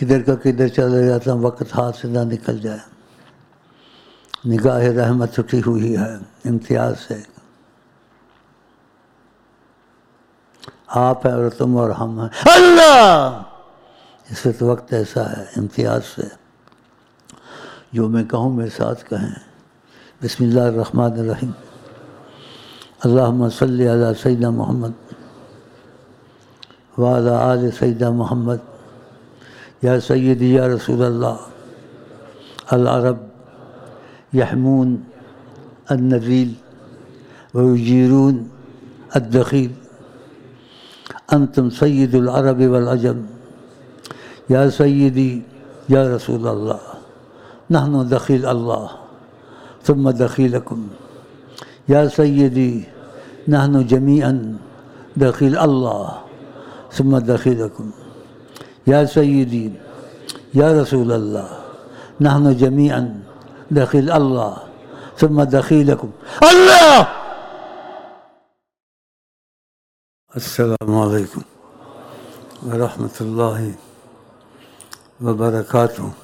کدھر کا کدھر چلے جاتا ہوں، وقت ہاتھ سے نہ نکل جائے. نگاہ رحمت اٹھی ہوئی ہے امتیاز سے. آپ ہیں اور تم اور ہم ہیں. اللہ! اس وقت ایسا ہے امتیاز سے. جو میں کہوں میرے ساتھ کہیں. بسم اللہ الرحمن الرحیم. اللہم صلی علی سیدنا محمد وعلی آل سیدنا محمد. یا سیدی یا رسول اللہ. العرب یحمون النبیل ویجیرون الدخیل. انتم سید العرب والعجم. یا سیدی یا رسول اللہ. نحن دخیل اللہ ثم دخیلکم. یا سیدی نحن جمیعا دخیل اللہ ثم دخیلکم. یا سیدی یا رسول اللہ. نحن جمیعا دخیل اللہ ثم دخیلکم. اللہ! السلام علیکم ورحمۃ اللہ وبرکاتہ.